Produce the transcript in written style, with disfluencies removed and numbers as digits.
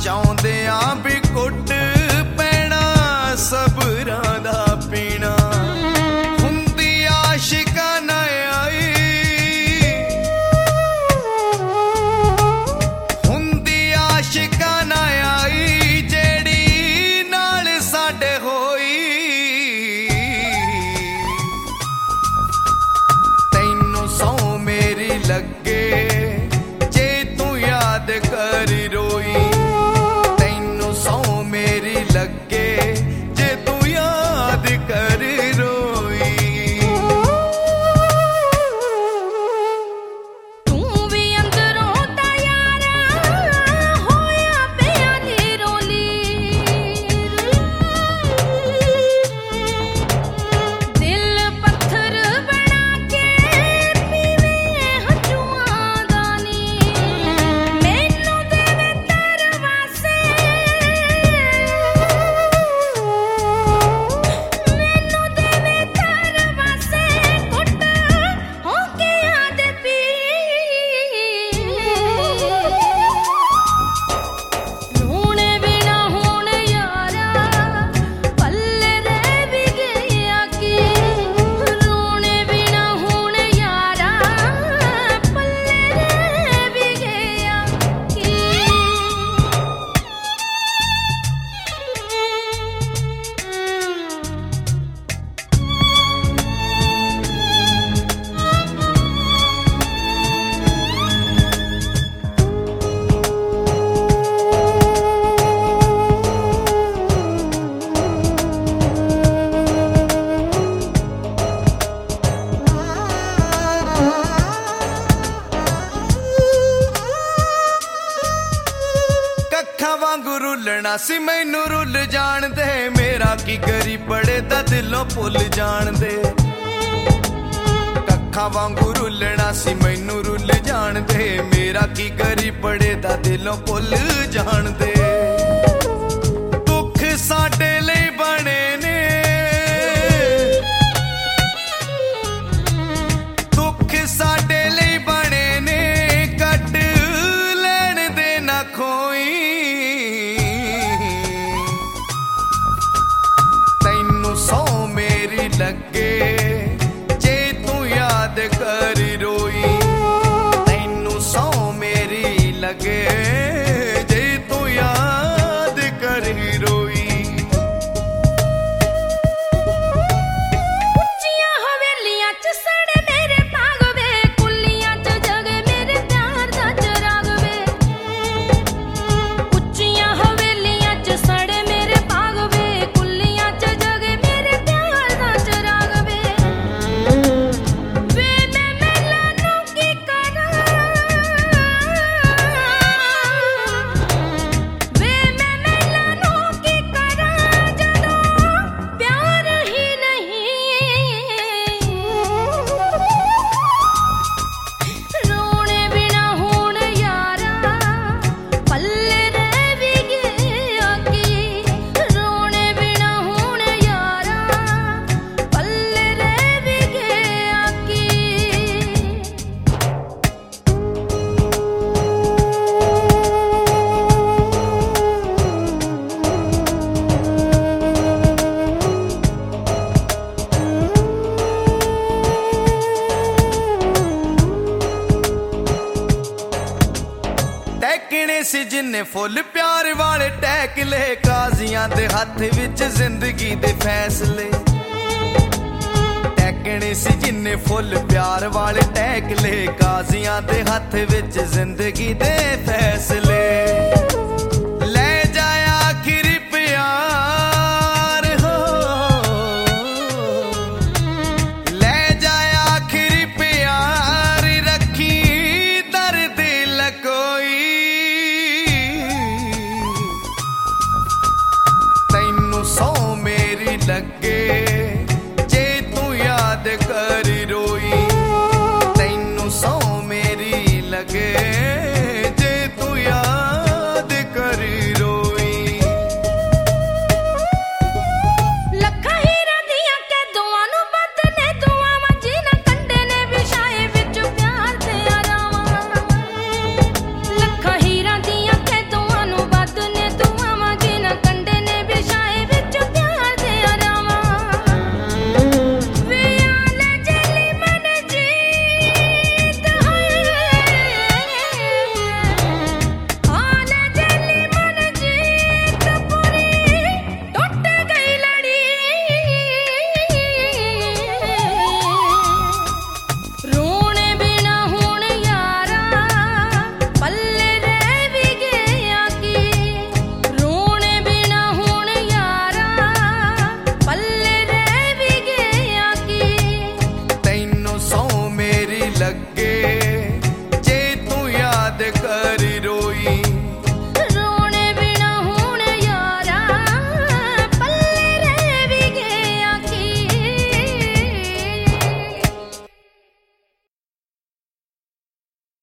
ਚਾਹੁੰਦਿਆਂ ਵੀ ਘੁੱਟ ਪੈਣਾ ਸਬਰਾਂ ਦਾ ਪੀਣਾ ਹੁੰਦੀ ਆਸ਼ਿਕਾਂ ਨਾ ਆਈ ਹੁੰਦੀ ਆਸ਼ਿਕਾਂ ਨਾ ਆਈ ਜਿਹੜੀ ਨਾਲ ਸਾਡੇ ਹੋਈ ਤੈਨੂੰ ਸੌ ਮੇਰੀ ਲੱਗੇ ਜੇ ਤੂੰ ਯਾਦ ਕਰ ਰੋਈ ਤੈਨੂੰ ਸੌ ਮੇਰੀ ਲੱਗੇ ਜੇ ਤੂੰ ਯਾਦ ਕਰ ਰੋਈ ਤੂੰ ਵੀ ਅੰਦਰੋਂ ਤਾਂ ਯਾਰਾ ਹੋਇਆ ਪਿਆ ਨੀ ਰੋਲੀ ਦਿਲ ਪੱਥਰ ਬਣਾ ਕੇ ਪੀਵੇ ਹੰਝੂਆਂ ਦਾ ਨੀ ਮੈਨੂੰ ਦੇਵੇ ਤਰਵਾਸੇ ਮੈਨੂੰ ਦੇਵੇ ਤਰਵਾਸੇ ਕੁੱਟ ਹੋ ਕੇ ਯਾਦ ਪੀ ਰੋਣੇ ਬਿਨਾ ਹੁਣ ਯਾਰਾ ਪੱਲੇ ਰਹਿ ਵੀ ਗਿਆ ਕੀ ਰੋਣੇ ਬਿਨਾ ਹੁਣ ਯਾਰਾ ਪੱਲੇ ਰਹਿ ਵੀ ਗਿਆ ਕੀ ਕੱਖਾਂ ਵਾਂਗੂ ਰੁੱਲਣਾ ਸੀ ਮੈਨੂੰ ਰੁੱਲ ਜਾਣ ਦੇ ਮੇਰਾ ਕੀ ਕਰੀ ਪੜੇ ਤਾਂ ਦਿਲੋਂ ਭੁੱਲ ਜਾਣ ਦੇ ਕੱਖਾਂ ਵਾਂਗੂ ਰੁੱਲਣਾ ਸੀ ਮੈਨੂੰ ਰੁੱਲ ਜਾਣ ਦੇ ਮੇਰਾ ਕੀ ਕਰੀ ਪੜੇ ਤਾਂ ਦਿਲੋਂ ਭੁੱਲ ਜਾਣ ਦੇ ਦੁੱਖ ਸਾਡੇ ਲਈ ਬਣੇ ਨੇ ਦੁੱਖ ਸਾਡੇ ਲਈ ਬਣੇ ਨੇ ਕੱਟ ਲੈਣ ਦੇ ਨਾ ਖੋਈ ਤੈਨੂੰ ਸੌ ਮੇਰੀ ਲੱਗੇ ਜੇ ਤੂੰ ਯਾਦ ਕਰ ਰੋਈ ਤੈਨੂੰ ਸੌ ਮੇਰੀ ਲੱਗੇ ਜੇ ਤੂੰ ਯਾਦ ਕਰ ਰੋਈ ਉੱਚੀਆਂ ਹਵੇਲੀਆਂ ਚ ਸੜੇ ਮੇਰੇ ਭਾਗ ਵੇ ਕੁੱਲੀਆਂ ਚ ਜਗੇ ਮੇਰੇ ਪਿਆਰ ਦਾ ਚਰਾਗ ਵੇ ਉੱਚੀਆਂ ਹਵੇਲੀਆਂ ਚ ਸੜੇ ਮੇਰੇ ਭਾਗ ਵੇ ਕੁੱਲੀਆਂ ਚ ਜਗੇ ਮੇਰੇ ਪਿਆਰ ਦਾ ਚਰਾਗ ਵੇ ਮੈਂ ਮੇਲਾ ਨੂੰ ਕੀ ਕਰਾਂ ਵੇ ਮੈਂ ਮੇਲਾ ਨੂੰ ਕੀ ਕਰਾਂ ਜਦੋਂ ਪਿਆਰ ਹੀ ਨਹੀਂ ਰੋਣੇ ਬਿਨਾ ਹੁਣ ਯਾਰਾ ਪੱਲੇ ਰਹਿ ਵੀ ਗਿਆ ਕੀ ਰੋਣੇ ਬਿਨਾ ਹੁਣ ਯਾਰਾ ਪੱਲੇ ਰਹਿ ਵੀ ਗਿਆ ਕੀ ਟੈਕਣੇ ਸੀ ਜਿੰਨੇ ਫੁੱਲ ਪਿਆਰ ਵਾਲੇ ਟੈਕ ਲੈ ਕਾਜ਼ੀਆਂ ਦੇ ਹੱਥ ਵਿੱਚ ਜ਼ਿੰਦਗੀ ਦੇ ਫੈਸਲੇ ਟੈਕਣੇ ਸੀ ਜਿੰਨੇ ਫੁੱਲ ਪਿਆਰ ਵਾਲੇ ਟੈਕ ਲੈ ਕਾਜ਼ੀਆਂ ਦੇ ਹੱਥ ਵਿੱਚ ਜ਼ਿੰਦਗੀ ਦੇ ਫੈਸਲੇ ਲੈ ਜਾ ਆਖਿਰ ਪਿਆਰ ਹੋ ਲੈ ਜਾ ਆਖਿਰ ਪਿਆਰ ਰੱਖੀ ਦਰਦ ਲਕੋਈ ਤੈਨੂੰ ਸੌ ਮੇਰੀ ਲੱਗੇ